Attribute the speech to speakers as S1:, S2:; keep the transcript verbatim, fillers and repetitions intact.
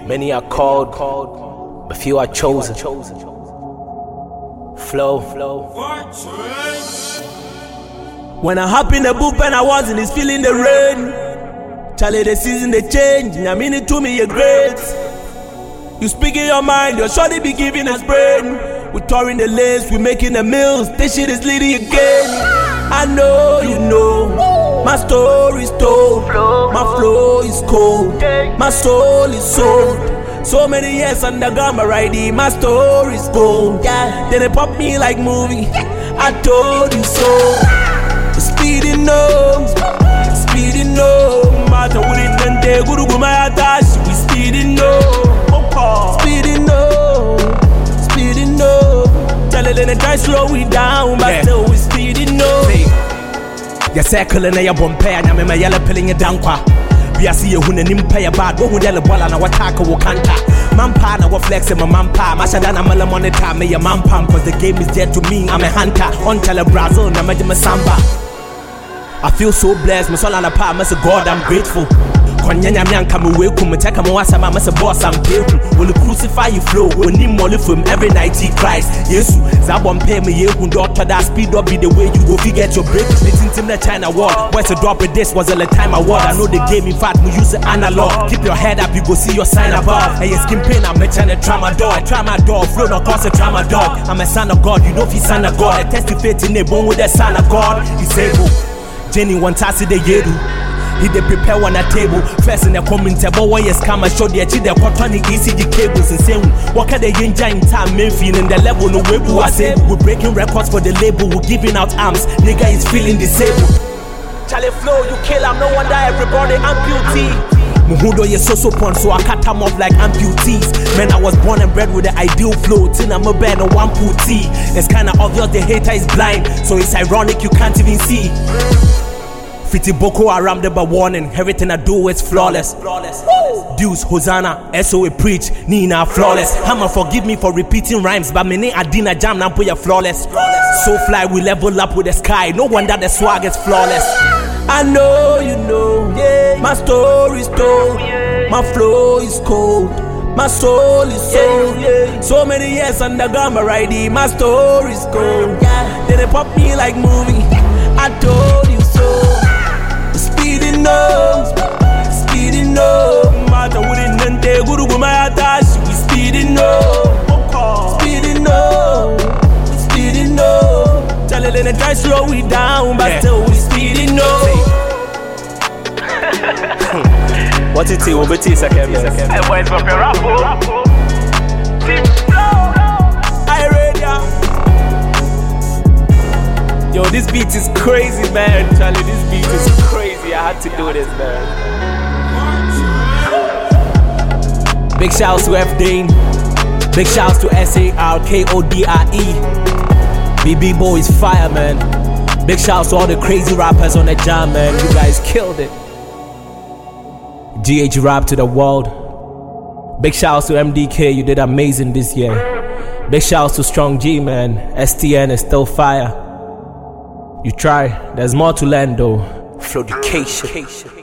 S1: Many are called, but few are chosen. Flow, flow.
S2: When I hop in the booth and I wasn't, it's feeling the rain. Charlie, the season they change. I mean it to me, you're great. You speak in your mind, your shorty be giving us brain. We touring the lanes, we making the mills. This shit is leading again. I know you know. My story's told. My flow is cold. My soul is sold. So many years underground, but right here, my story's gold. Yeah, then they pop me like movie. I told you so. Speeding up, speeding up. Matter what it done, they go to my attach. We speeding up, speeding up, speeding up. Tell it, then they try slow we down, but yeah. Still we speeding up. Your circle and your bumper, and I'm in my yellow pilling it down. We are see you when an empire bad, what would yellow ball and our taco will canta. Mampa, now what flexing my mampa. Mashadana Malamoneta, me a mampam, cause the game is dead to me. I'm a hunter, on tele Brazil, Namajima Samba. I feel so blessed, my soul on a palm, I say God, I'm grateful. Konyanya myan come away, come take a moasa, I'm a boss, I'm grateful. Will you crucify you flow, will need money from every night he cries. Yes, Zabon pay me, you who doctor that speed up be the way you go forget your break. Listen to the China war, where's the drop of this was a time award. I know the game, in fact, we use it analog. Keep your head up, you go see your sign above. Hey, your skin pain, I'm a China tramadol. I try my dog, flow no cost a tramadol. I'm a son of God, you know if he's son of God. I testify in a bone with the son of God. He's able. Jenny one tassy the yedu. He they prepare one at table. First in the comment about why yes come and show the achieve the cotton E C G cables and say what can they enjoy in time me feeling the level no way we say we're breaking records for the label, we're giving out arms. Nigga is feeling disabled. Charlie flow, you kill I'm no wonder everybody amputee. Muhudo ye so so pon, so I cut them off like amputees. Man, I was born and bred with the ideal flow. Tin I'm a band and one putty. It's kinda obvious the hater is blind, so it's ironic you can't even see. Fifty Boko Haram the by warning. Everything I do is flawless. Flawless. Deuce, Hosanna, S O A preach, Nina flawless. Hammer forgive me for repeating rhymes, but many Adina jam now put you flawless. flawless. So fly we level up with the sky. No wonder the swag is flawless. I know you know, yeah. My story's told, yeah. My flow is cold, my soul is sold. Yeah, yeah. So many years underground, but right here, my story's cold. Yeah. Then they pop me like movie. I told you so. Speeding up, speeding up. Matter what it done, they go to my attach. We speeding up, speeding up, speeding up. Tell it, then they try slow we down, but yeah. Still we speeding up. What it is, what it is, I can't miss. I went for a rap. I read ya. Yo, this beat is crazy, man. Charlie, this beat is crazy. I had to do this, man. Big shouts to F Dane. Big shouts to S A R K O D R E. B B Boy is fire, man. Big shouts to all the crazy rappers on the jam, man. You guys killed it. G H Rap to the world. Big shouts to M D K. You did amazing this year. Big shouts to Strong G, man. S T N is still fire. You try. There's more to learn though.
S1: Flowdication.